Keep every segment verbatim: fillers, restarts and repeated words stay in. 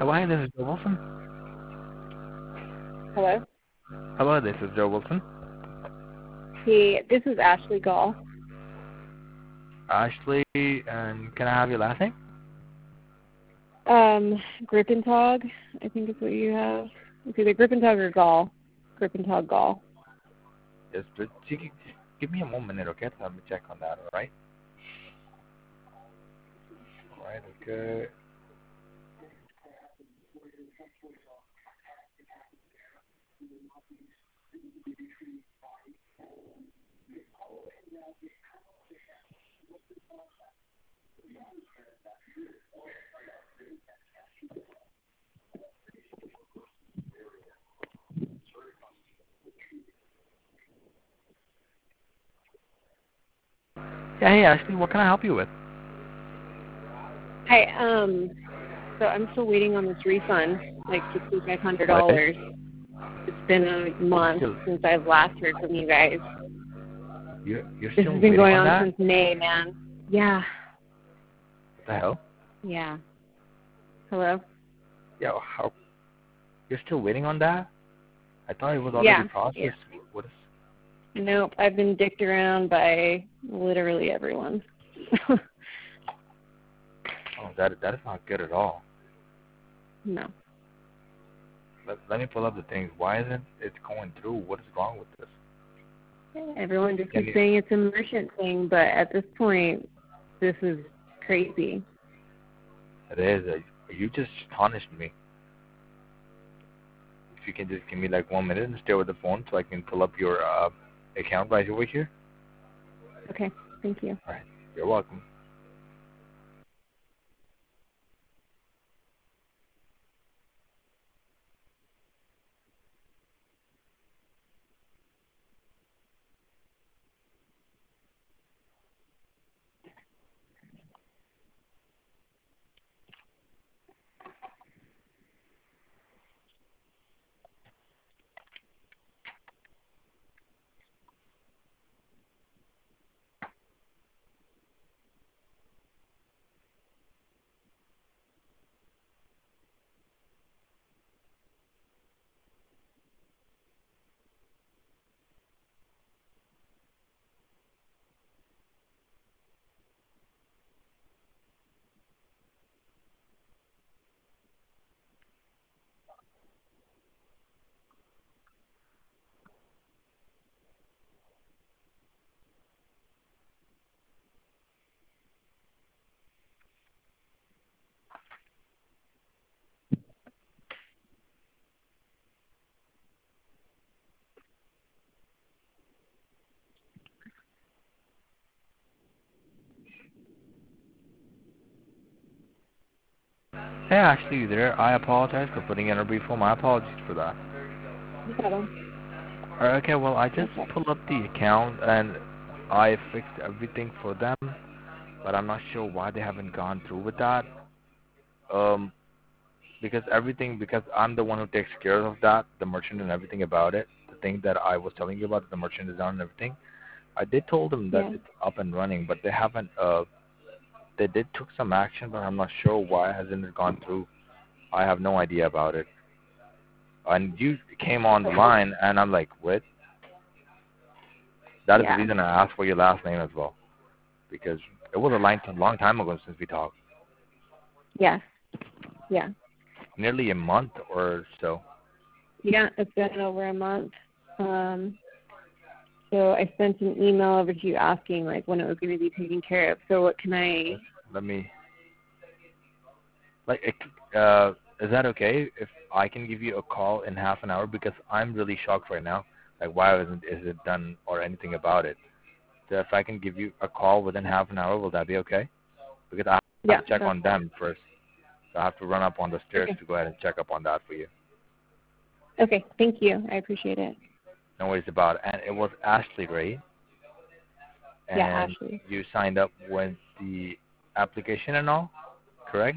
Hello, hi, this is Joe Wilson. Hello? Hello, this is Joe Wilson. Hey, this is Ashley Gall. Ashley, and can I have your last name? Um, Grippentog, I think is what you have. It's either Grippentog or Gall. Grippentog Gall. Yes, but you can- give me a one minute, okay? Let me check on that, alright? Alright, okay. Yeah, hey Ashley, what can I help you with? Hi, um, so I'm still waiting on this refund, like sixty-five hundred Right? dollars It's been a month Still, since I've last heard from you guys. you're, you're This still has been waiting going on on that? since May, man. Yeah, What the hell? yeah. Hello? Yeah, how, you're still waiting on that? I thought it was already Yeah, yeah. processed. What is, Nope, I've been dicked around by literally everyone. oh, that, that is not good at all. No. Let, let me pull up the things. Why isn't it going through? What is wrong with this? Everyone just Can keeps you, saying it's a merchant thing, but at this point, this is crazy. it is. Uh, you just astonished me. If you can just give me like one minute and stay with the phone so I can pull up your uh, account right over here. Okay, thank you. All right. You're welcome. Hey, actually, you there? I apologize for putting in a brief form. My apologies for that. No problem. All right, okay, well, I No just problem. pulled up the account and I fixed everything for them, but I'm not sure why they haven't gone through with that. Um, because everything, because I'm the one who takes care of that, the merchant and everything about it. The thing that I was telling you about, the merchant is done and everything. I did told them that Yeah. it's up and running, but they haven't. Uh, they did took some action, but I'm not sure why hasn't it gone through. I have no idea about it. And you came on the line, and I'm like, what? That is the Yeah. reason I asked for your last name as well, because it was a long, long time ago since we talked, Yeah. Yeah. nearly a month or so. Yeah, it's been over a month. Um, so I sent an email over to you asking like when it was going to be taken care of. So what can I? Let me, like, uh, is that okay if I can give you a call in half an hour, because I'm really shocked right now. Like, why isn't is it done or anything about it? So if I can give you a call within half an hour, will that be okay? Because I have Yeah, to check that's on fine. them first. So I have to run up on the stairs Okay. to go ahead and check up on that for you. Okay. Thank you. I appreciate it. No worries about it. And it was Ashley, right? Yeah, And Ashley. you signed up with the application and all, correct?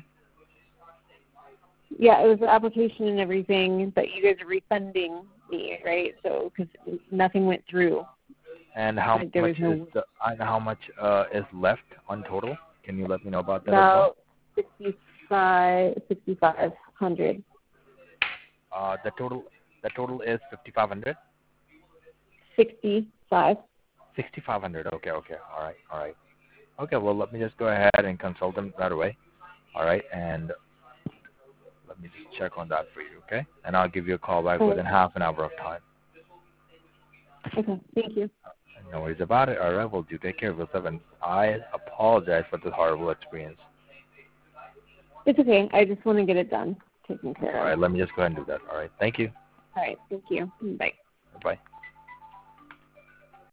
Yeah, it was the application and everything, but you guys are refunding me, right? So because nothing went through, And how like there much was is no the and how much uh, is left on total? Can you let me know about that as well? about sixty. by sixty-five hundred. Uh, the total the total is fifty-five hundred. Sixty-five. sixty-five hundred. Okay, okay. All right, all right. Okay, well, let me just go ahead and consult them right away. All right, and let me just check on that for you, okay? And I'll give you a call back within half an hour of time. Okay, thank you. No worries about it. All right, well, do take care of yourself, and I apologize for this horrible experience. It's okay. I just want to get it done, taken care of. All right, let me just go ahead and do that. All right, thank you. All right, thank you. Bye. Bye.